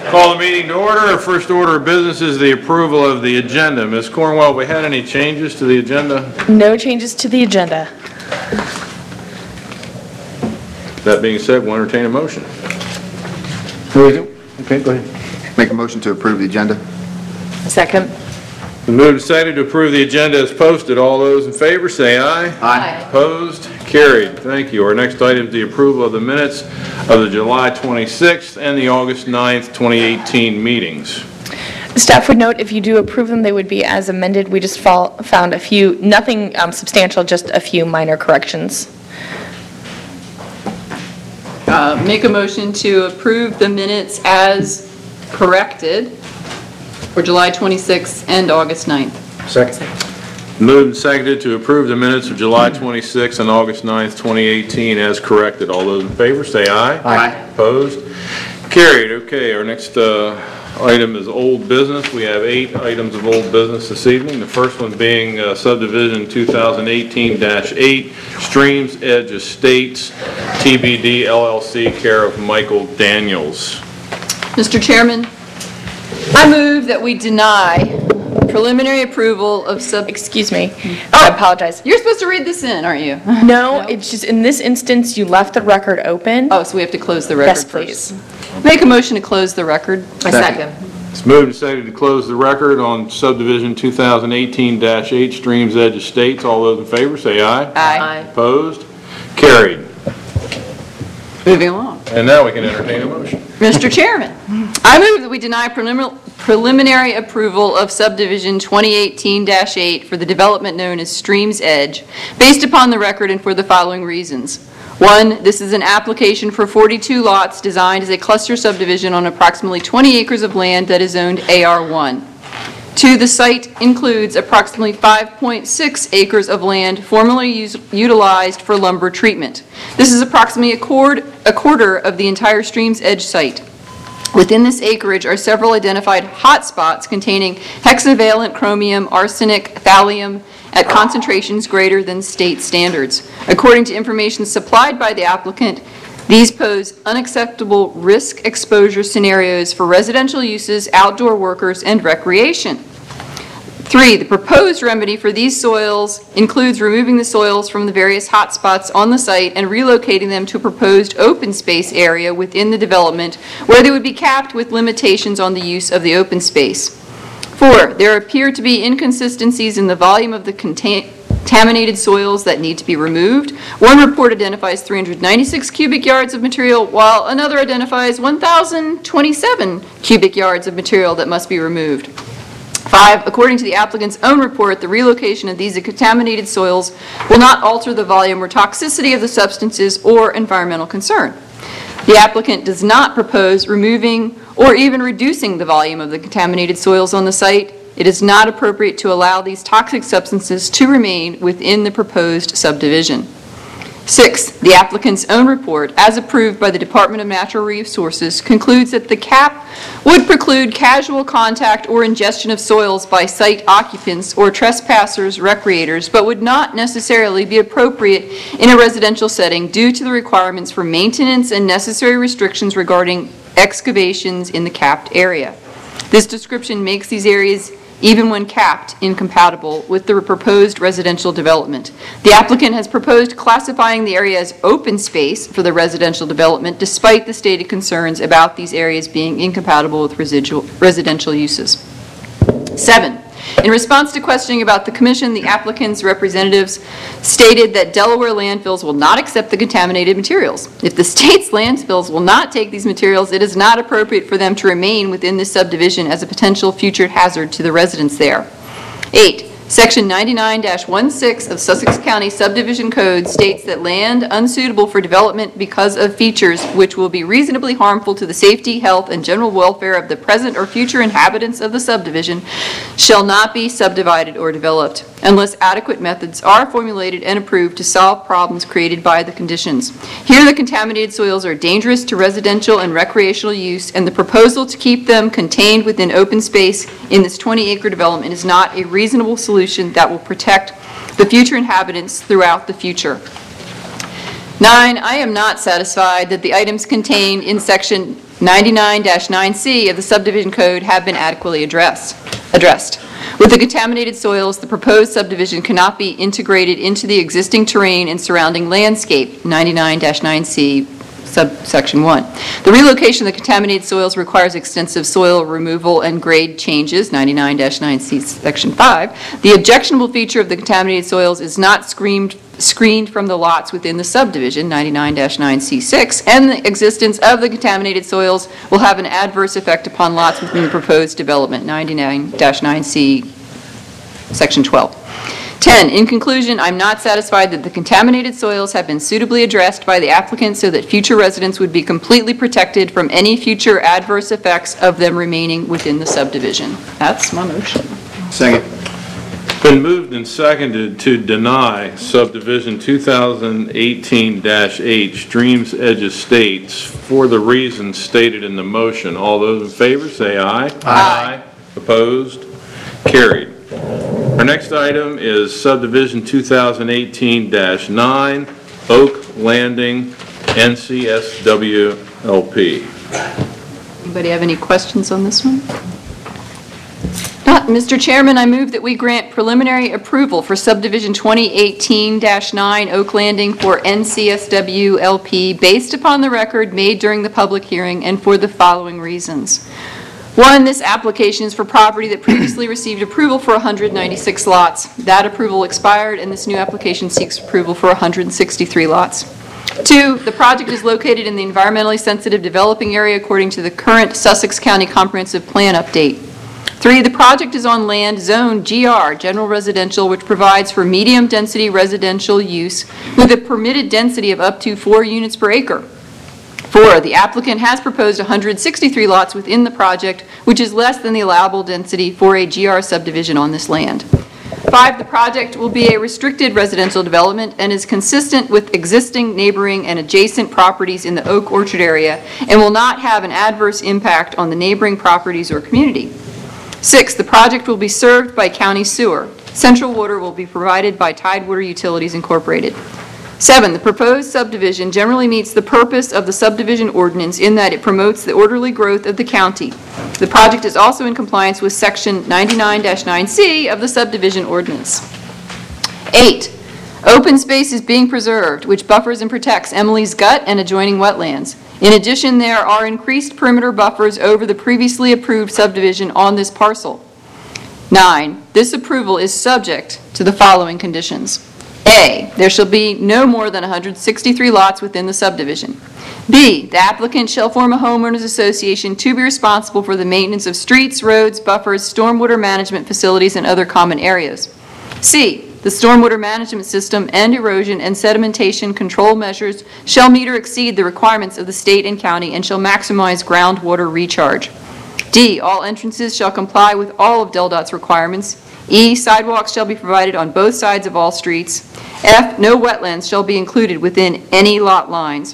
Call the meeting to order. Our first order of business is the approval of the agenda. Ms. Cornwell, have we had any changes to the agenda? No changes to the agenda. That being said, we'll entertain a motion. Okay, go ahead. Make a motion to approve the agenda. Second. The move and seconded to approve the agenda as posted. All those in favor say aye. Aye. Opposed? Carried. Thank you. Our next item is the approval of the minutes of the July 26th and the August 9th, 2018 meetings. Staff would note if you do approve them, they would be as amended. We just found a few, nothing substantial, just a few minor corrections. Make a motion to approve the minutes as corrected for July 26th and August 9th. Second. Moved and seconded to approve the minutes of July 26th and August 9th, 2018 as corrected. All those in favor say aye. Aye. Opposed? Carried. Okay, our next item is old business. We have 8 items of old business this evening. The first one being subdivision 2018-8, Streams Edge Estates, TBD LLC, care of Michael Daniels. Mr. Chairman, I move that we deny preliminary approval of Excuse me. I apologize. You're supposed to read this in, aren't you? No, it's just in this instance, you left the record open. Oh, so we have to close the record Yes, first. please. Make a motion to close the record. I second. It's moved and seconded to close the record on subdivision 2018-8, Streams Edge Estates. All those in favor say aye. Aye. Opposed? Carried. Moving along. And now we can entertain a motion. Mr. Chairman, I move that we deny preliminary approval of subdivision 2018-8 for the development known as Streams Edge, based upon the record and for the following reasons. 1, this is an application for 42 lots designed as a cluster subdivision on approximately 20 acres of land that is zoned AR1. 2, the site includes approximately 5.6 acres of land formerly utilized for lumber treatment. This is approximately a quarter of the entire Streams Edge site. Within this acreage are several identified hotspots containing hexavalent chromium, arsenic, thallium at concentrations greater than state standards. According to information supplied by the applicant, these pose unacceptable risk exposure scenarios for residential uses, outdoor workers, and recreation. 3, the proposed remedy for these soils includes removing the soils from the various hotspots on the site and relocating them to a proposed open space area within the development where they would be capped with limitations on the use of the open space. 4, there appear to be inconsistencies in the volume of the contaminated soils that need to be removed. One report identifies 396 cubic yards of material, while another identifies 1,027 cubic yards of material that must be removed. 5, according to the applicant's own report, the relocation of these contaminated soils will not alter the volume or toxicity of the substances or environmental concern. The applicant does not propose removing or even reducing the volume of the contaminated soils on the site. It is not appropriate to allow these toxic substances to remain within the proposed subdivision. 6, the applicant's own report, as approved by the Department of Natural Resources, concludes that the cap would preclude casual contact or ingestion of soils by site occupants or trespassers, recreators, but would not necessarily be appropriate in a residential setting due to the requirements for maintenance and necessary restrictions regarding excavations in the capped area. This description makes these areas, even when capped, incompatible with the proposed residential development. The applicant has proposed classifying the area as open space for the residential development, despite the stated concerns about these areas being incompatible with residential uses. 7, in response to questioning about the commission, the applicant's representatives stated that Delaware landfills will not accept the contaminated materials. If the state's landfills will not take these materials, it is not appropriate for them to remain within this subdivision as a potential future hazard to the residents there. 8, Section 99-16 of Sussex County Subdivision Code states that land unsuitable for development because of features which will be reasonably harmful to the safety, health, and general welfare of the present or future inhabitants of the subdivision shall not be subdivided or developed unless adequate methods are formulated and approved to solve problems created by the conditions. Here, the contaminated soils are dangerous to residential and recreational use, and the proposal to keep them contained within open space in this 20-acre development is not a reasonable solution that will protect the future inhabitants throughout the future. 9, I am not satisfied that the items contained in Section 99-9C of the subdivision code have been adequately addressed. With the contaminated soils, the proposed subdivision cannot be integrated into the existing terrain and surrounding landscape, 99-9C subsection 1. The relocation of the contaminated soils requires extensive soil removal and grade changes, 99-9C section 5. The objectionable feature of the contaminated soils is not screened from the lots within the subdivision, 99-9C6, and the existence of the contaminated soils will have an adverse effect upon lots within the proposed development, 99-9C section 12. 10, in conclusion, I'm not satisfied that the contaminated soils have been suitably addressed by the applicant so that future residents would be completely protected from any future adverse effects of them remaining within the subdivision. That's my motion. Second. Been moved and seconded to deny subdivision 2018-8 Streams Edge Estates for the reasons stated in the motion. All those in favor say aye. Aye. Opposed? Carried. Our next item is subdivision 2018-9 Oak Landing NCSW LP. Anybody have any questions on this one? Mr. Chairman, I move that we grant preliminary approval for subdivision 2018-9 Oak Landing for NCSW LP based upon the record made during the public hearing and for the following reasons. 1, this application is for property that previously received approval for 196 lots. That approval expired, and this new application seeks approval for 163 lots. 2, the project is located in the environmentally sensitive developing area according to the current Sussex County Comprehensive Plan update. 3, the project is on land zone GR, general residential, which provides for medium-density residential use with a permitted density of up to 4 units per acre. 4, the applicant has proposed 163 lots within the project, which is less than the allowable density for a GR subdivision on this land. 5, the project will be a restricted residential development and is consistent with existing neighboring and adjacent properties in the Oak Orchard area and will not have an adverse impact on the neighboring properties or community. 6, the project will be served by county sewer. Central water will be provided by Tidewater Utilities Incorporated. 7, the proposed subdivision generally meets the purpose of the subdivision ordinance in that it promotes the orderly growth of the county. The project is also in compliance with section 99-9C of the subdivision ordinance. 8, open space is being preserved, which buffers and protects Emily's Gut and adjoining wetlands. In addition, there are increased perimeter buffers over the previously approved subdivision on this parcel. 9, this approval is subject to the following conditions. A, there shall be no more than 163 lots within the subdivision. B, the applicant shall form a homeowners association to be responsible for the maintenance of streets, roads, buffers, stormwater management facilities, and other common areas. C, the stormwater management system and erosion and sedimentation control measures shall meet or exceed the requirements of the state and county and shall maximize groundwater recharge. D, all entrances shall comply with all of DELDOT's requirements. E, sidewalks shall be provided on both sides of all streets. F, no wetlands shall be included within any lot lines.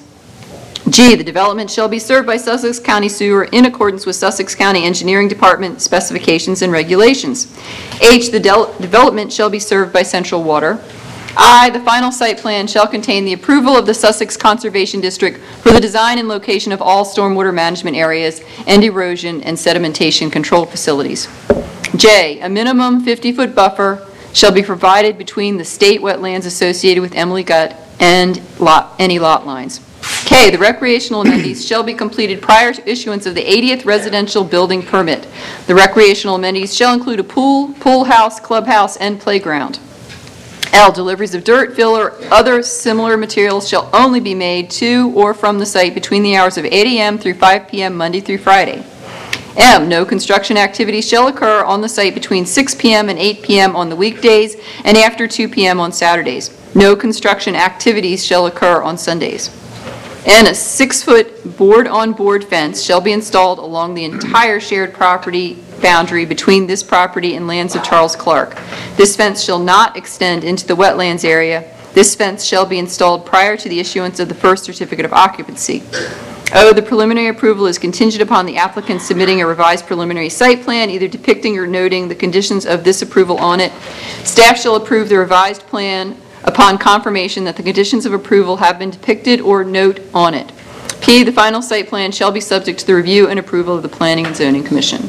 G, the development shall be served by Sussex County Sewer in accordance with Sussex County Engineering Department specifications and regulations. H, the development shall be served by Central Water. I, the final site plan shall contain the approval of the Sussex Conservation District for the design and location of all stormwater management areas and erosion and sedimentation control facilities. J, a minimum 50-foot buffer shall be provided between the state wetlands associated with Emily Gut and any lot lines. K, the recreational amenities shall be completed prior to issuance of the 80th residential building permit. The recreational amenities shall include a pool, pool house, clubhouse, and playground. L, deliveries of dirt, fill, or other similar materials shall only be made to or from the site between the hours of 8 a.m. through 5 p.m. Monday through Friday. M, no construction activities shall occur on the site between 6 p.m. and 8 p.m. on the weekdays and after 2 p.m. on Saturdays. No construction activities shall occur on Sundays. N, a 6-foot board-on-board fence shall be installed along the entire shared property boundary between this property and lands of Charles Clark. This fence shall not extend into the wetlands area. This fence shall be installed prior to the issuance of the first certificate of occupancy. O, the preliminary approval is contingent upon the applicant submitting a revised preliminary site plan, either depicting or noting the conditions of this approval on it. Staff shall approve the revised plan upon confirmation that the conditions of approval have been depicted or note on it. P, the final site plan shall be subject to the review and approval of the Planning and Zoning Commission.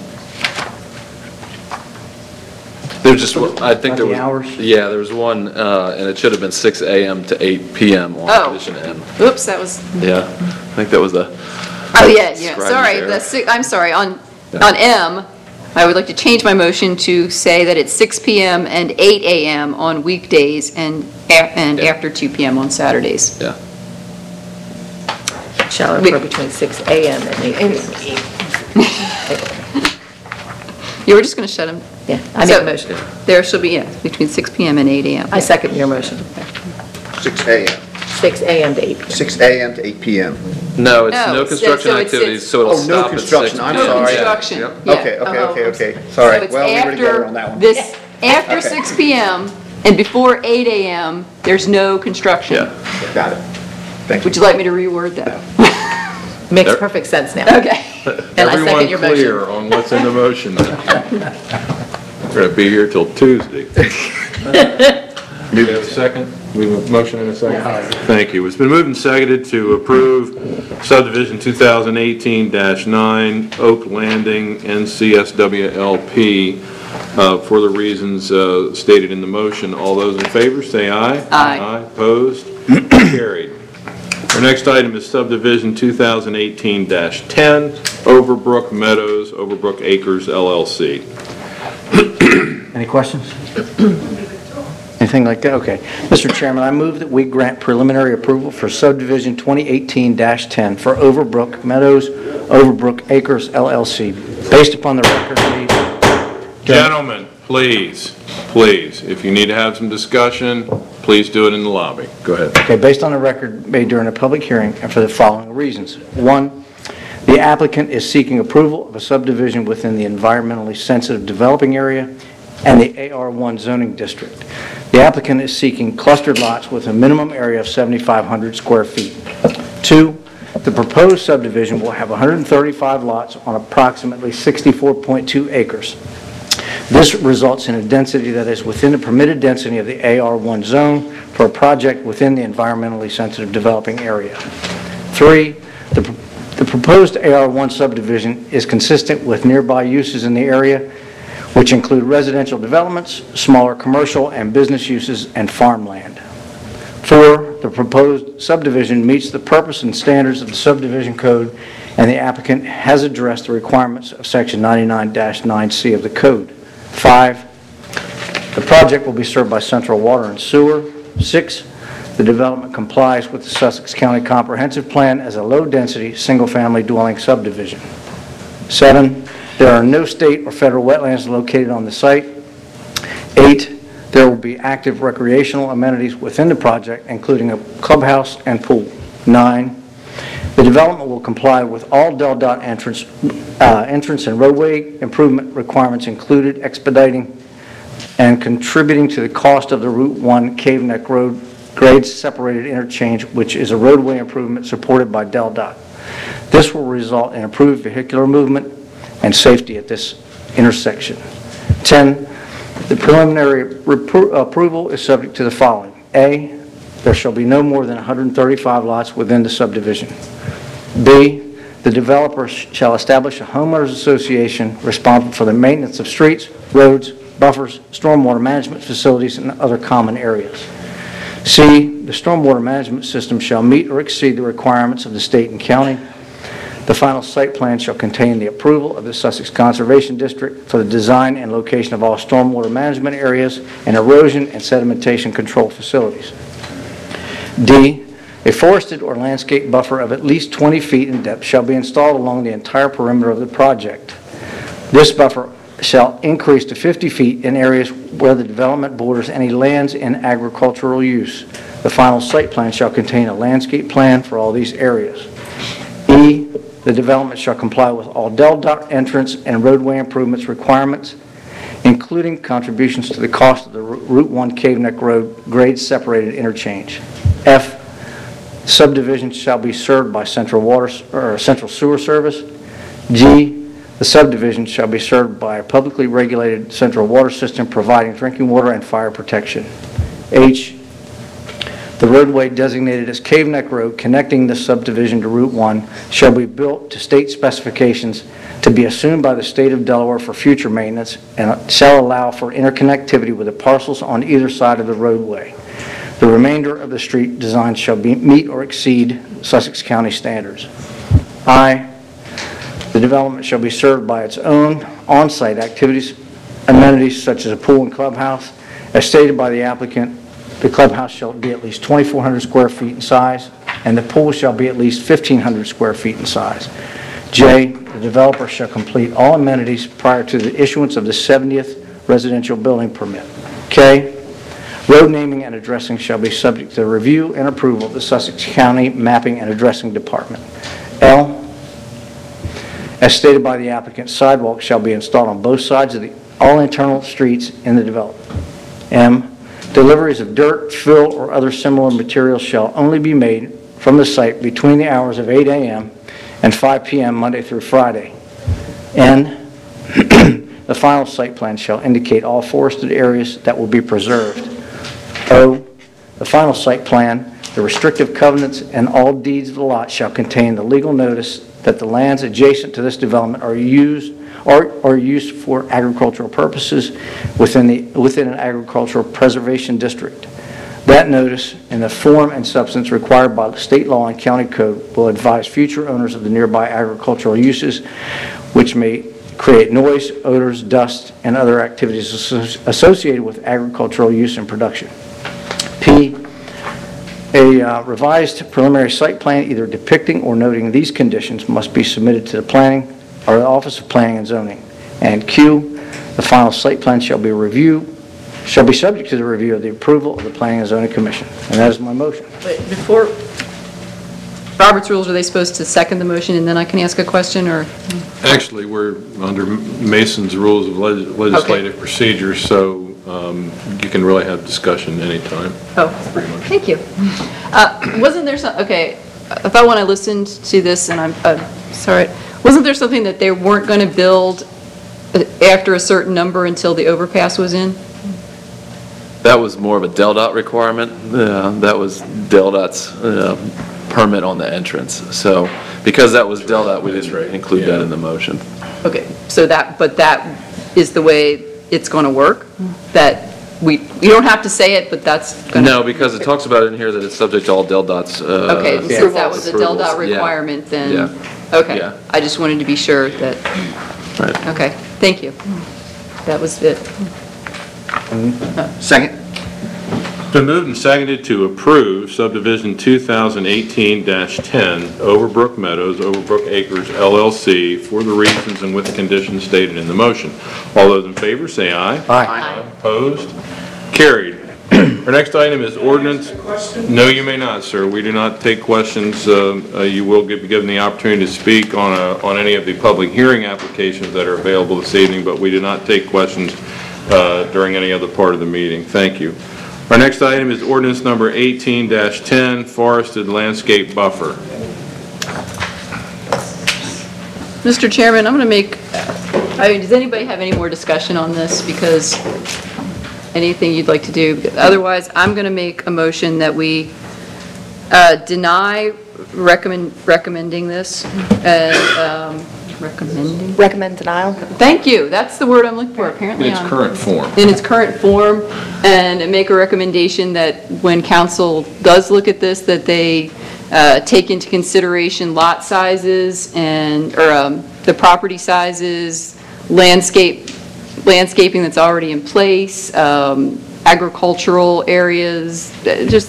There's just, I think there About the was. hours? Yeah, there was one, and it should have been 6 a.m. to 8 p.m. on Oh. condition M. Oops, that was, Yeah, I think that was the, oh, yeah, Scribe sorry, error. I'm sorry, on M, I would like to change my motion to say that it's 6 p.m. and 8 a.m. on weekdays and after 2 p.m. on Saturdays. yeah. Shall occur between 6 a.m. and 8 p.m. You were just going to shut them? Yeah, I make a motion. There shall be, yeah, between 6 p.m. and 8 a.m. I second your motion. 6 a.m. 6 a.m. to 8 p.m. 6 a.m. to 8 p.m. No, it's No, no it's- construction so it's- activities, so it'll Oh, no stop at 6 construction, I'm p.m. No sorry. construction. Yep. Yeah. Okay, okay, Oh, okay, okay. So Sorry. it's Well, we were together after on that one. this, after Okay. 6 p.m. and before 8 a.m., there's no construction. Yeah. Got it. Thank you. Would you like me to reword that? Makes There- perfect sense now. Okay. And I second your motion. Everyone clear on what's in the motion? We're going to be here till Tuesday. Do we have a second? We have a motion and a second? Thank you. It's been moved and seconded to approve subdivision 2018-9 Oak Landing NCSWLP for the reasons stated in the motion. All those in favor, say aye. Aye. Aye, opposed? Carried. Our next item is subdivision 2018-10 Overbrook Meadows, Overbrook Acres LLC. Any questions? Anything like that? Okay. Mr. Chairman, I move that we grant preliminary approval for subdivision 2018-10 for Overbrook Meadows, Overbrook Acres LLC, based upon the record made. Gentlemen, please, if you need to have some discussion, please do it in the lobby. Go ahead. Okay, based on the record made during a public hearing and for the following reasons. One, the applicant is seeking approval of a subdivision within the environmentally sensitive developing area and the AR1 zoning district. The applicant is seeking clustered lots with a minimum area of 7,500 square feet. Two, the proposed subdivision will have 135 lots on approximately 64.2 acres. This results in a density that is within the permitted density of the AR1 zone for a project within the environmentally sensitive developing area. Three, the proposed AR1 subdivision is consistent with nearby uses in the area, which include residential developments, smaller commercial and business uses, and farmland. Four, the proposed subdivision meets the purpose and standards of the subdivision code, and the applicant has addressed the requirements of Section 99-9C of the code. 5, the project will be served by central water and sewer. 6, the development complies with the Sussex County Comprehensive Plan as a low-density, single-family dwelling subdivision. 7, there are no state or federal wetlands located on the site. 8, there will be active recreational amenities within the project, including a clubhouse and pool. 9, the development will comply with all DelDOT entrance and roadway improvement requirements included, expediting and contributing to the cost of the Route 1 Cave Neck Road grade separated interchange, which is a roadway improvement supported by DelDOT. This will result in improved vehicular movement and safety at this intersection. 10, the preliminary approval is subject to the following. A, there shall be no more than 135 lots within the subdivision. B, the developer shall establish a homeowners association responsible for the maintenance of streets, roads, buffers, stormwater management facilities, and other common areas. C, the stormwater management system shall meet or exceed the requirements of the state and county. The final site plan shall contain the approval of the Sussex Conservation District for the design and location of all stormwater management areas and erosion and sedimentation control facilities. D, a forested or landscape buffer of at least 20 feet in depth shall be installed along the entire perimeter of the project. This buffer shall increase to 50 feet in areas where the development borders any lands in agricultural use. The final site plan shall contain a landscape plan for all these areas. E, the development shall comply with all DelDOT entrance and roadway improvements requirements, including contributions to the cost of the Route 1 Cave Neck Road grade separated interchange. F, subdivision shall be served by central sewer service. G, the subdivision shall be served by a publicly regulated central water system providing drinking water and fire protection. H, the roadway designated as Cave Neck Road connecting the subdivision to Route 1 shall be built to state specifications to be assumed by the state of Delaware for future maintenance and shall allow for interconnectivity with the parcels on either side of the roadway. The remainder of the street design shall meet or exceed Sussex County standards. I, the development shall be served by its own on-site activities, amenities such as a pool and clubhouse. As stated by the applicant, the clubhouse shall be at least 2,400 square feet in size, and the pool shall be at least 1,500 square feet in size. J, the developer shall complete all amenities prior to the issuance of the 70th residential building permit. K, road naming and addressing shall be subject to review and approval of the Sussex County Mapping and Addressing Department. L, as stated by the applicant, sidewalks shall be installed on both sides of all internal streets in the development. M, deliveries of dirt, fill, or other similar materials shall only be made from the site between the hours of 8 a.m. and 5 p.m. Monday through Friday. N, the final site plan shall indicate all forested areas that will be preserved. O, the final site plan, the restrictive covenants, and all deeds of the lot shall contain the legal notice that the lands adjacent to this development are used for agricultural purposes within an agricultural preservation district. That notice, in the form and substance required by the state law and county code, will advise future owners of the nearby agricultural uses, which may create noise, odors, dust, and other activities associated with agricultural use and production. P, a revised preliminary site plan either depicting or noting these conditions must be submitted to the planning or the Office of Planning and Zoning. And Q, the final site plan shall be subject to the review of the approval of the Planning and Zoning Commission. And that is my motion. But before, Robert's rules, are they supposed to second the motion and then I can ask a question, or? Actually, we're under Mason's Rules of Legislative Procedure, so you can really have discussion anytime. Oh, thank you. Wasn't there some, okay, I thought when I listened to this, and I'm sorry, wasn't there something that they weren't going to build after a certain number until the overpass was in? That was more of a DelDOT requirement. That was DelDOT's permit on the entrance. So because that was DelDOT, we didn't include that in the motion. Okay, so but that is the way it's going to work? That you don't have to say it, but that's going to... No, because it talks about it in here that it's subject to all DelDOT's okay, since that was a DelDOT requirement, then... Yeah. Okay, Yeah. I just wanted to be sure that... Right. Okay, thank you. That was it. Second. It's been moved and seconded to approve subdivision 2018-10 Overbrook Meadows, Overbrook Acres LLC for the reasons and with the conditions stated in the motion. All those in favor say aye. Aye. Opposed? Carried. Our next item is ordinance. No, you may not, sir. We do not take questions. You will be given the opportunity to speak on any of the public hearing applications that are available this evening, but we do not take questions during any other part of the meeting. Thank you. Our next item is ordinance number 18-10, forested landscape buffer. Mr. Chairman, I'm going to make, does anybody have any more discussion on this? Because anything you'd like to do? Otherwise, I'm going to make a motion that we deny recommending this. Recommend denial. Thank you. That's the word I'm looking for, apparently. In its current form. In its current form, and make a recommendation that when council does look at this, that they take into consideration lot sizes or the property sizes, landscaping that's already in place, agricultural areas, just,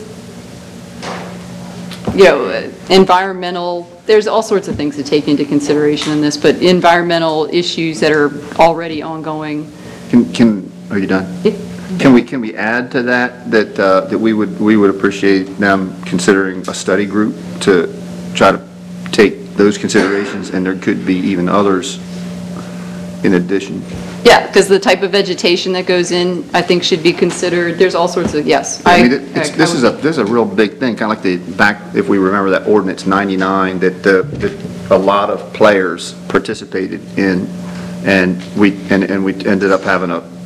environmental, there's all sorts of things to take into consideration in this, but environmental issues that are already ongoing. Are you done? Yeah. Can we add to that we would appreciate them considering a study group to try to take those considerations, and there could be even others in addition? Yeah, because the type of vegetation that goes in, I think, should be considered. There's all sorts of, yes. This is a real big thing, kind of like if we remember that ordinance 99 that a lot of players participated in, and we ended up having a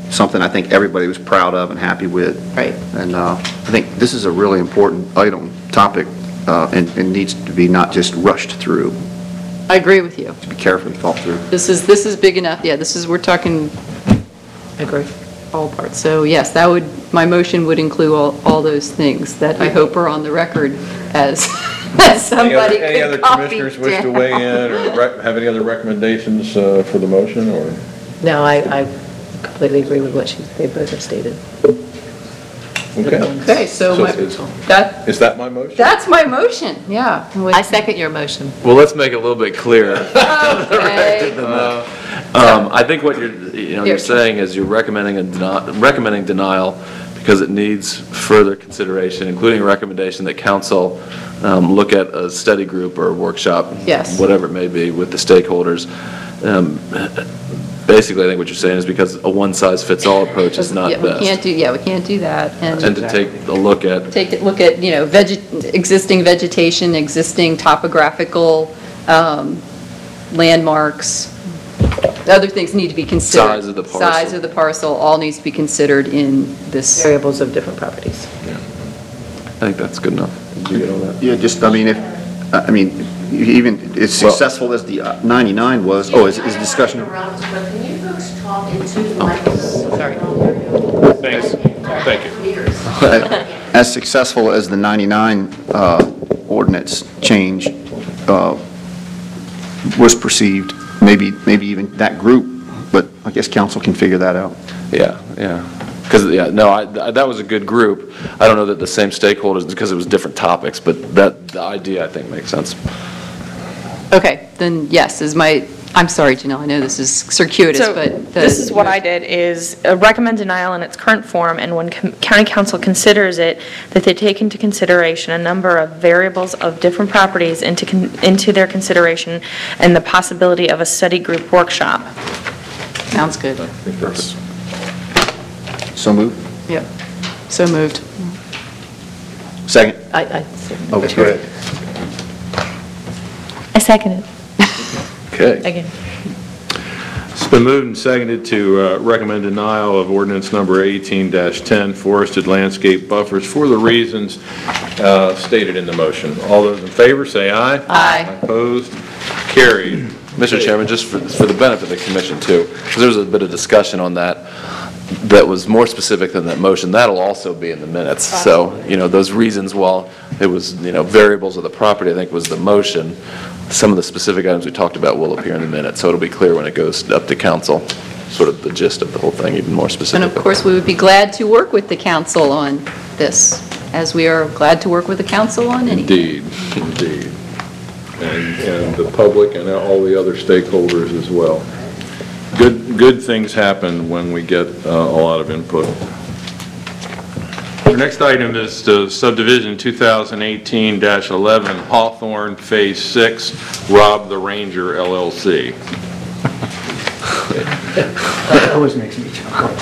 something I think everybody was proud of and happy with. Right. And I think this is a really important topic, and needs to be not just rushed through, I agree with you. to be carefully thought through. This is big enough, yeah, we're talking I agree. all parts. So yes, my motion would include all those things that I hope are on the record as somebody Any other could copy commissioners wish to down. weigh in or have any other recommendations for the motion, or? No, I completely agree with what they both have stated. Okay. Okay, so Is that my motion? that's my motion, yeah. I second your motion. Well, let's make it a little bit clearer. Okay. I think what you're saying is you're recommending denial because it needs further consideration, including a recommendation that council look at a study group or a workshop. Yes. Whatever it may be, with the stakeholders. Basically, I think what you're saying is because a one-size-fits-all approach is not Yeah, best. we can't do that. And to take a look at, Look at, existing vegetation, existing topographical landmarks. Other things need to be considered. Size of the parcel. Size of the parcel, all needs to be considered in this. Variables of different properties. I think that's good enough. Did you get all that? Yeah, just, even as successful as the 99 was, is discussion. Can you folks talk into the microphone? Sorry. Thanks. Thank you. As successful as the 99 ordinance change was perceived, maybe even that group, but I guess council can figure that out. Yeah. Because, that was a good group. I don't know that the same stakeholders, because it was different topics, but the idea, I think, makes sense. Okay, then yes, I'm sorry, Janelle, I know this is circuitous, So but. this is what I did, is recommend denial in its current form, and when county council considers it, that they take into consideration a number of variables of different properties into their consideration, and the possibility of a study group workshop. Sounds good. So moved? Yep, so moved. Second? I Oh, go ahead. I second it. Okay. Again. It's been moved and seconded to recommend denial of ordinance number 18-10, forested landscape buffers, for the reasons stated in the motion. All those in favor, say aye. Aye. Opposed? Carried. Mr. Chairman, just for the benefit of the commission too, because there was a bit of discussion on that was more specific than that motion. That'll also be in the minutes. So, those reasons, while it was, variables of the property, I think was the motion, some of the specific items we talked about will appear in the minutes. So it'll be clear when it goes up to council, sort of the gist of the whole thing, even more And specific. of course, we would be glad to work with the council on this, as we are glad to work with the council on anything. Indeed. And the public and all the other stakeholders as well. Good things happen when we get a lot of input. Our next item is the subdivision 2018-11 Hawthorne Phase 6, Rob the Ranger LLC. That always makes me chuckle.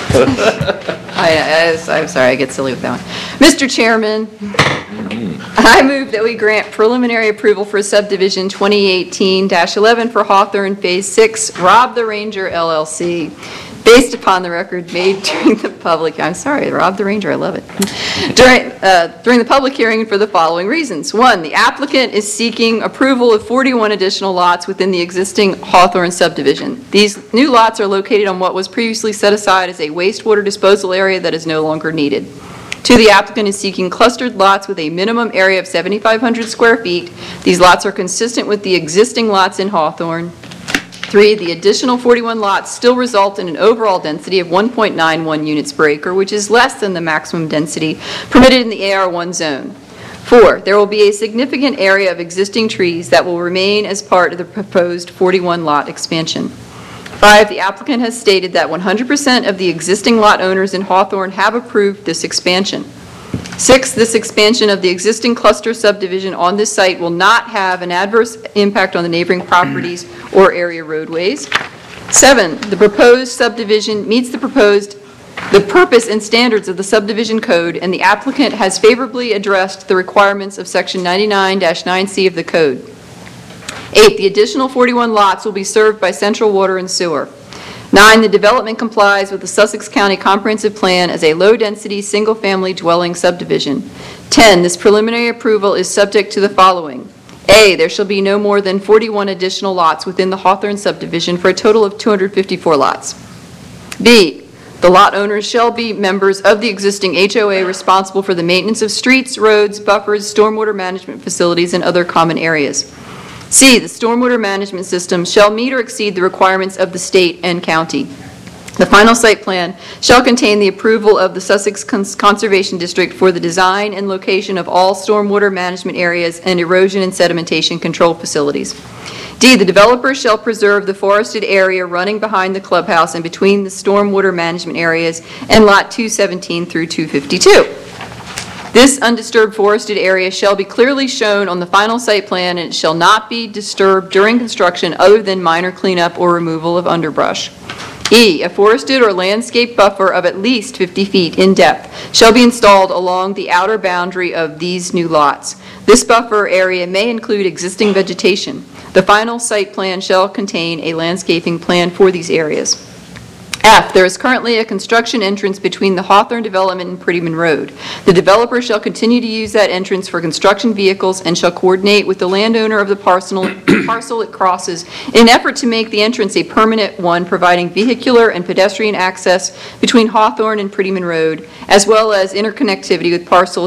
I'm sorry, I get silly with that one. Mr. Chairman, I move that we grant preliminary approval for subdivision 2018-11 for Hawthorne Phase 6, Rob the Ranger LLC, based upon the record made during the public, I'm sorry, Rob the Ranger, I love it, during the public hearing for the following reasons. One, the applicant is seeking approval of 41 additional lots within the existing Hawthorne subdivision. These new lots are located on what was previously set aside as a wastewater disposal area that is no longer needed. Two, the applicant is seeking clustered lots with a minimum area of 7,500 square feet. These lots are consistent with the existing lots in Hawthorne. Three, the additional 41 lots still result in an overall density of 1.91 units per acre, which is less than the maximum density permitted in the AR1 zone. Four, there will be a significant area of existing trees that will remain as part of the proposed 41 lot expansion. 5, the applicant has stated that 100% of the existing lot owners in Hawthorne have approved this expansion. 6, this expansion of the existing cluster subdivision on this site will not have an adverse impact on the neighboring properties or area roadways. 7, the proposed subdivision meets the purpose and standards of the subdivision code, and the applicant has favorably addressed the requirements of section 99-9C of the code. 8, the additional 41 lots will be served by central water and sewer. 9, the development complies with the Sussex County Comprehensive Plan as a low-density, single-family dwelling subdivision. 10, this preliminary approval is subject to the following. A, there shall be no more than 41 additional lots within the Hawthorne subdivision for a total of 254 lots. B, the lot owners shall be members of the existing HOA responsible for the maintenance of streets, roads, buffers, stormwater management facilities, and other common areas. C, the stormwater management system shall meet or exceed the requirements of the state and county. The final site plan shall contain the approval of the Sussex Conservation District for the design and location of all stormwater management areas and erosion and sedimentation control facilities. D, the developer shall preserve the forested area running behind the clubhouse and between the stormwater management areas and Lot 217 through 252. This undisturbed forested area shall be clearly shown on the final site plan, and it shall not be disturbed during construction other than minor cleanup or removal of underbrush. E, a forested or landscape buffer of at least 50 feet in depth shall be installed along the outer boundary of these new lots. This buffer area may include existing vegetation. The final site plan shall contain a landscaping plan for these areas. F, there is currently a construction entrance between the Hawthorne development and Prettyman Road. The developer shall continue to use that entrance for construction vehicles and shall coordinate with the landowner of the parcel it crosses in an effort to make the entrance a permanent one, providing vehicular and pedestrian access between Hawthorne and Prettyman Road, as well as interconnectivity with parcel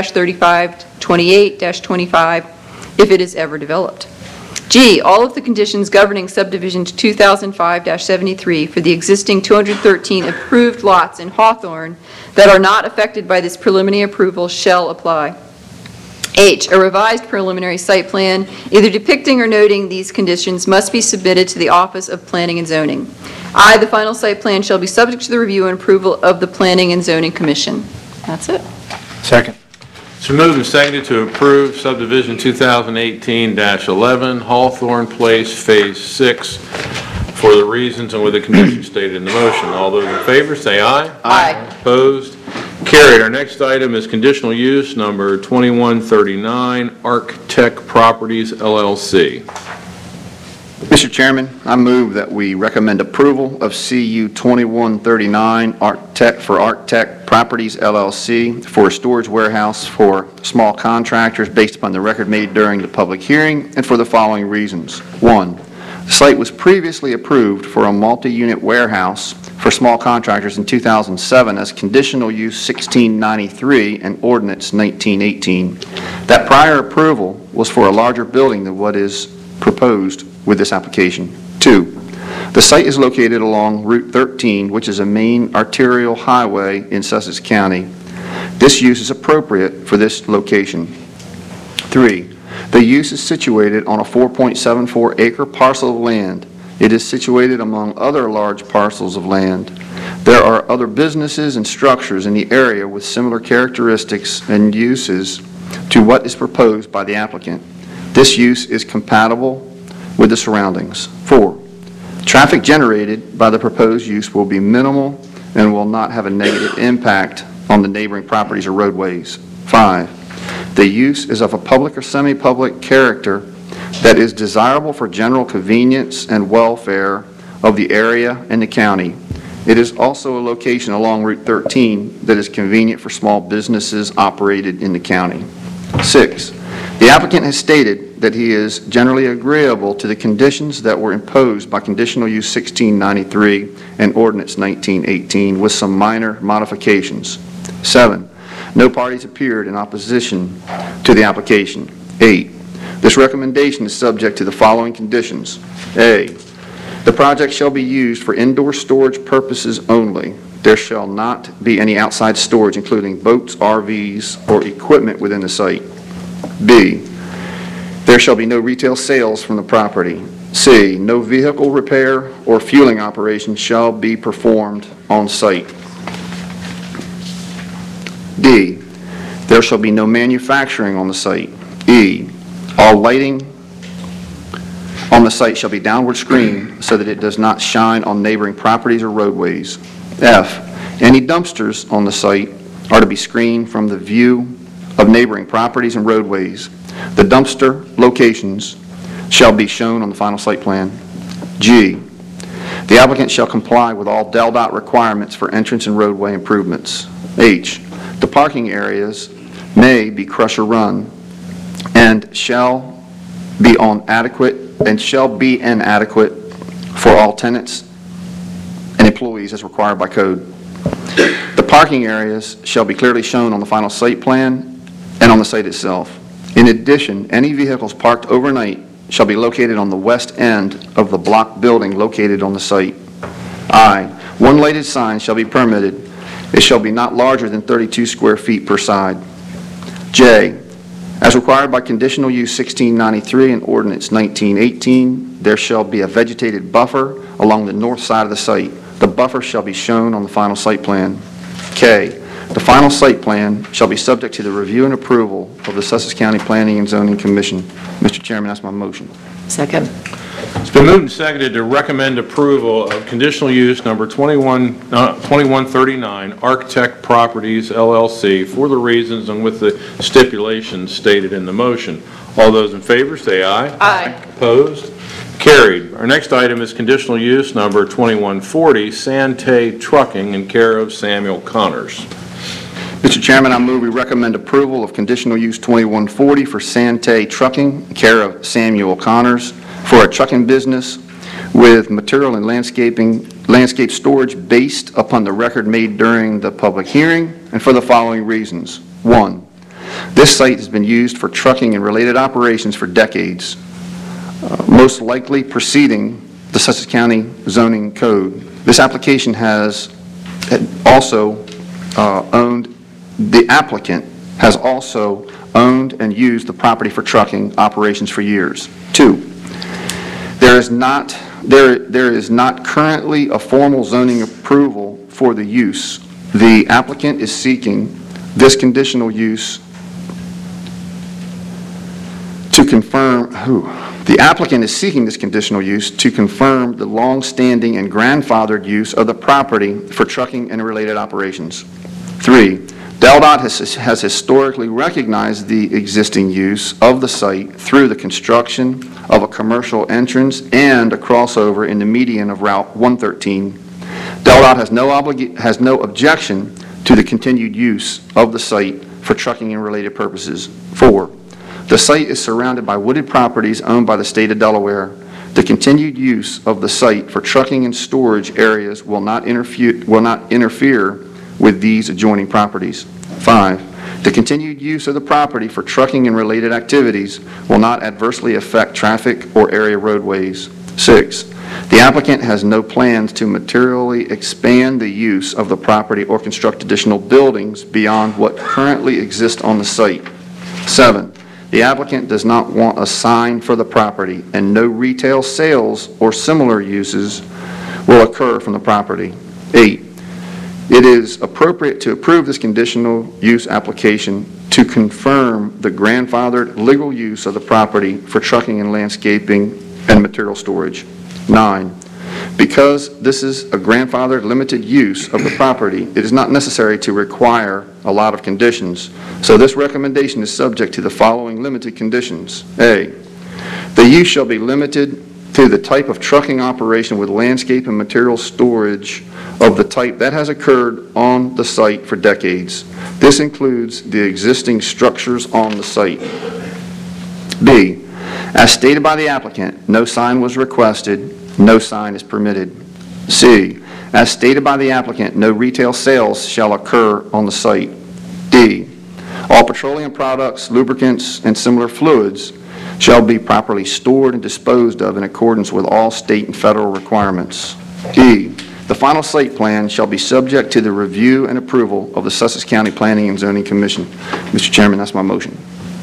2-3528-25 if it is ever developed. G, all of the conditions governing subdivision 2005-73 for the existing 213 approved lots in Hawthorne that are not affected by this preliminary approval shall apply. H, a revised preliminary site plan, either depicting or noting these conditions, must be submitted to the Office of Planning and Zoning. I, the final site plan, shall be subject to the review and approval of the Planning and Zoning Commission. That's it. Second. It's been moved and seconded to approve subdivision 2018-11 Hawthorne Place Phase 6 for the reasons and with the conditions stated in the motion. All those in favor say aye. Aye. Opposed? Carried. Our next item is conditional use number 2139 Arc-Tech Properties, LLC. Mr. Chairman, I move that we recommend approval of CU 2139 Arc-Tech Properties LLC for a storage warehouse for small contractors based upon the record made during the public hearing and for the following reasons. 1, the site was previously approved for a multi-unit warehouse for small contractors in 2007 as conditional use 1693 and ordinance 1918. That prior approval was for a larger building than what is proposed with this application. 2, the site is located along Route 13, which is a main arterial highway in Sussex County. This use is appropriate for this location. 3, the use is situated on a 4.74 acre parcel of land. It is situated among other large parcels of land. There are other businesses and structures in the area with similar characteristics and uses to what is proposed by the applicant. This use is compatible with the surroundings. 4, traffic generated by the proposed use will be minimal and will not have a negative impact on the neighboring properties or roadways. 5, the use is of a public or semi-public character that is desirable for general convenience and welfare of the area and the county. It is also a location along Route 13 that is convenient for small businesses operated in the county. 6, the applicant has stated that he is generally agreeable to the conditions that were imposed by conditional use 1693 and ordinance 1918 with some minor modifications. 7, no parties appeared in opposition to the application. 8, this recommendation is subject to the following conditions. A, the project shall be used for indoor storage purposes only. There shall not be any outside storage, including boats, RVs, or equipment within the site. B, there shall be no retail sales from the property. C, no vehicle repair or fueling operations shall be performed on site. D, there shall be no manufacturing on the site. E, all lighting on the site shall be downward screened so that it does not shine on neighboring properties or roadways. F, any dumpsters on the site are to be screened from the view of neighboring properties and roadways. The dumpster locations shall be shown on the final site plan. G, The applicant shall comply with all DelDOT requirements for entrance and roadway improvements. H, the parking areas may be crusher run and shall be inadequate for all tenants and employees as required by code. The parking areas shall be clearly shown on the final site plan and on the site itself. In addition, any vehicles parked overnight shall be located on the west end of the block building located on the site. I, one lighted sign shall be permitted. It shall be not larger than 32 square feet per side. J, as required by conditional use 1693 and ordinance 1918, there shall be a vegetated buffer along the north side of the site. The buffer shall be shown on the final site plan. K, the final site plan shall be subject to the review and approval of the Sussex County Planning and Zoning Commission. Mr. Chairman, that's my motion. Second. It's been moved and seconded to recommend approval of conditional use number 2139, Architect Properties LLC, for the reasons and with the stipulations stated in the motion. All those in favor say aye. Aye. Opposed? Carried. Our next item is conditional use number 2140, Sante Trucking, in care of Samuel Connors. Mr. Chairman, I move we recommend approval of conditional use 2140 for Sante Trucking, care of Samuel Connors, for a trucking business with material and landscape storage based upon the record made during the public hearing, and for the following reasons. 1, this site has been used for trucking and related operations for decades, most likely preceding the Sussex County Zoning Code. This application has also the applicant has also owned and used the property for trucking operations for years. 2, there is not currently a formal zoning approval for the use. The applicant is seeking this conditional use to confirm the applicant is seeking this conditional use to confirm the long-standing and grandfathered use of the property for trucking and related operations. 3, DelDOT has historically recognized the existing use of the site through the construction of a commercial entrance and a crossover in the median of Route 113. DelDOT has no objection to the continued use of the site for trucking and related purposes. 4, the site is surrounded by wooded properties owned by the state of Delaware. The continued use of the site for trucking and storage areas will not interfere with these adjoining properties. 5, the continued use of the property for trucking and related activities will not adversely affect traffic or area roadways. 6, the applicant has no plans to materially expand the use of the property or construct additional buildings beyond what currently exists on the site. 7, the applicant does not want a sign for the property, and no retail sales or similar uses will occur from the property. 8, it is appropriate to approve this conditional use application to confirm the grandfathered legal use of the property for trucking and landscaping and material storage. 9, because this is a grandfathered limited use of the property, it is not necessary to require a lot of conditions. So this recommendation is subject to the following limited conditions. A, the use shall be limited to the type of trucking operation with landscape and material storage of the type that has occurred on the site for decades. This includes the existing structures on the site. B, as stated by the applicant, no sign was requested, no sign is permitted. C, as stated by the applicant, no retail sales shall occur on the site. D, all petroleum products, lubricants, and similar fluids shall be properly stored and disposed of in accordance with all state and federal requirements. E, the final site plan shall be subject to the review and approval of the Sussex County Planning and Zoning Commission. Mr. Chairman, that's my motion.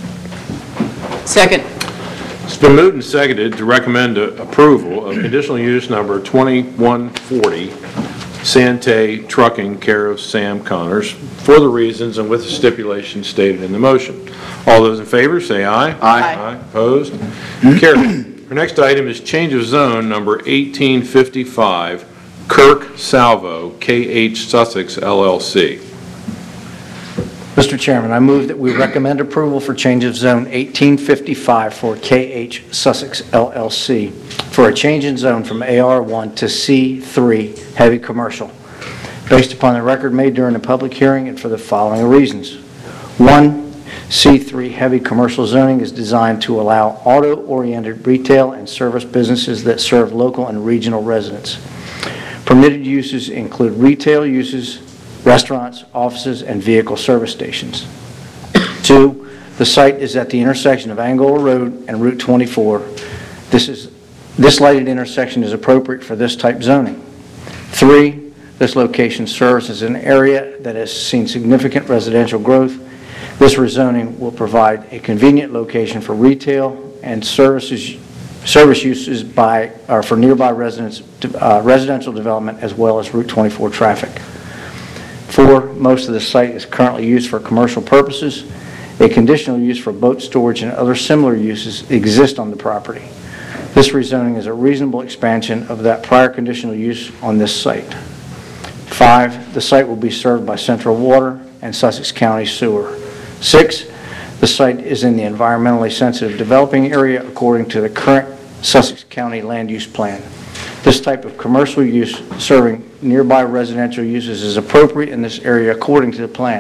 Second. It's been moved and seconded to recommend approval of conditional use number 2140, Sante Trucking, care of Sam Connors, for the reasons and with the stipulations stated in the motion. All those in favor say aye. Aye. Opposed? Carried. Our next item is change of zone number 1855, Kirk Salvo, KH Sussex LLC. Mr. Chairman, I move that we recommend approval for change of zone 1855 for KH Sussex LLC for a change in zone from AR1 to C3 heavy commercial, based upon the record made during the public hearing and for the following reasons. 1, C3 heavy commercial zoning is designed to allow auto-oriented retail and service businesses that serve local and regional residents. Permitted uses include retail uses, restaurants, offices, and vehicle service stations. 2, the site is at the intersection of Angola Road and Route 24. This lighted intersection is appropriate for this type zoning. 3, this location serves as an area that has seen significant residential growth. This rezoning will provide a convenient location for retail and service uses for nearby residential development as well as Route 24 traffic. 4, most of the site is currently used for commercial purposes. A conditional use for boat storage and other similar uses exist on the property. This rezoning is a reasonable expansion of that prior conditional use on this site. 5, the site will be served by Central Water and Sussex County Sewer. 6, the site is in the environmentally sensitive developing area according to the current Sussex County land use plan. This type of commercial use serving nearby residential uses is appropriate in this area according to the plan.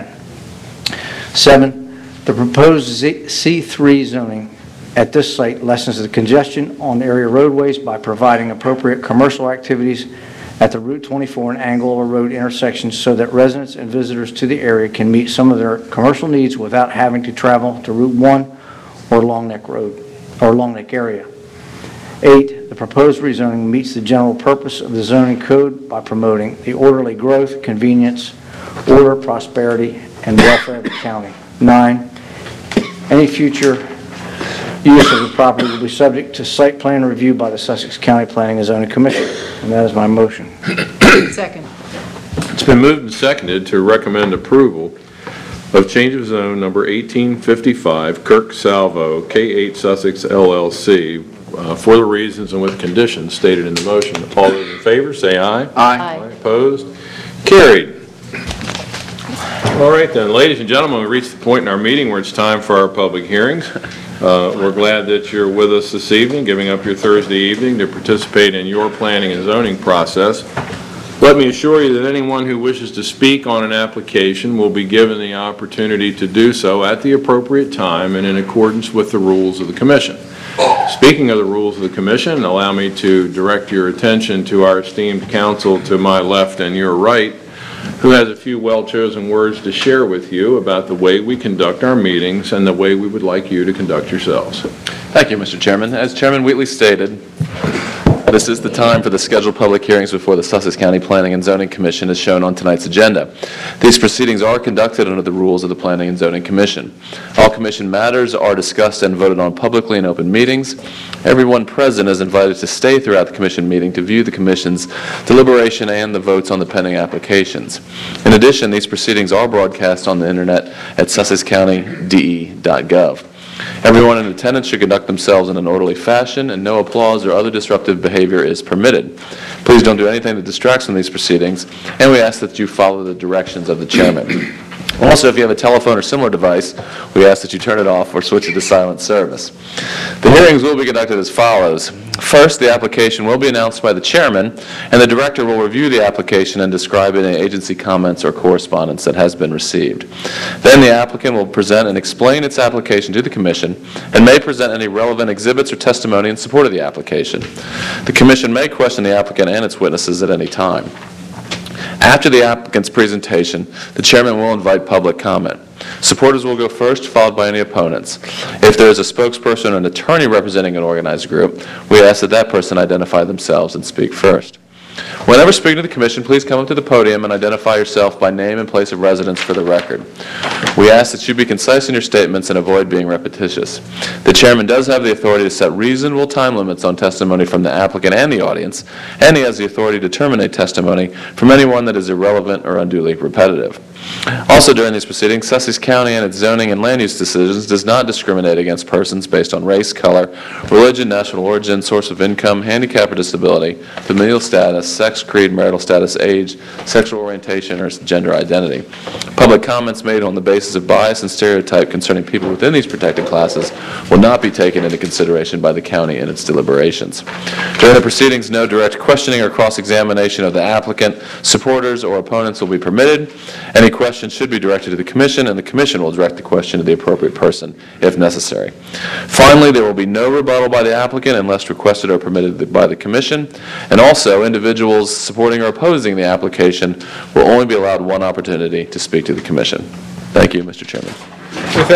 7, the proposed C3 zoning at this site lessens the congestion on area roadways by providing appropriate commercial activities at the Route 24 and Angola Road intersections so that residents and visitors to the area can meet some of their commercial needs without having to travel to Route 1 or Long Neck Road or Long Neck area. 8, the proposed rezoning meets the general purpose of the zoning code by promoting the orderly growth, convenience, order, prosperity, and welfare of the county. 9, any future use of the property will be subject to site plan review by the Sussex County Planning and Zoning Commission. And that is my motion. Second. It's been moved and seconded to recommend approval of change of zone number 1855, Kirk Salvo, K8 Sussex LLC, for the reasons and with conditions stated in the motion. All those in favor, say aye. Aye. Opposed? Carried. All right then, ladies and gentlemen, we reached the point in our meeting where it's time for our public hearings. We're glad that you're with us this evening, giving up your Thursday evening to participate in your planning and zoning process. Let me assure you that anyone who wishes to speak on an application will be given the opportunity to do so at the appropriate time and in accordance with the rules of the Commission. Speaking of the rules of the Commission, allow me to direct your attention to our esteemed counsel to my left and your right, who has a few well-chosen words to share with you about the way we conduct our meetings and the way we would like you to conduct yourselves. Thank you, Mr. Chairman. As Chairman Wheatley stated, this is the time for the scheduled public hearings before the Sussex County Planning and Zoning Commission as shown on tonight's agenda. These proceedings are conducted under the rules of the Planning and Zoning Commission. All Commission matters are discussed and voted on publicly in open meetings. Everyone present is invited to stay throughout the Commission meeting to view the Commission's deliberation and the votes on the pending applications. In addition, these proceedings are broadcast on the Internet at sussexcountyde.gov. Everyone in attendance should conduct themselves in an orderly fashion, and no applause or other disruptive behavior is permitted. Please don't do anything that distracts from these proceedings, and we ask that you follow the directions of the chairman. Also, if you have a telephone or similar device, we ask that you turn it off or switch it to silent service. The hearings will be conducted as follows. First, the application will be announced by the chairman, and the director will review the application and describe any agency comments or correspondence that has been received. Then the applicant will present and explain its application to the commission and may present any relevant exhibits or testimony in support of the application. The commission may question the applicant and its witnesses at any time. After the applicant's presentation, the chairman will invite public comment. Supporters will go first, followed by any opponents. If there is a spokesperson or an attorney representing an organized group, we ask that that person identify themselves and speak first. Whenever speaking to the commission, please come up to the podium and identify yourself by name and place of residence for the record. We ask that you be concise in your statements and avoid being repetitious. The chairman does have the authority to set reasonable time limits on testimony from the applicant and the audience, and he has the authority to terminate testimony from anyone that is irrelevant or unduly repetitive. Also during these proceedings, Sussex County and its zoning and land use decisions does not discriminate against persons based on race, color, religion, national origin, source of income, handicap or disability, familial status, sex, creed, marital status, age, sexual orientation, or gender identity. Public comments made on the basis of bias and stereotype concerning people within these protected classes will not be taken into consideration by the county in its deliberations. During the proceedings, no direct questioning or cross-examination of the applicant, supporters, or opponents will be permitted. Any questions should be directed to the commission, and the commission will direct the question to the appropriate person if necessary. Finally, there will be no rebuttal by the applicant unless requested or permitted by the commission, and also individuals supporting or opposing the application will only be allowed one opportunity to speak to the commission. Thank you, Mr. Chairman.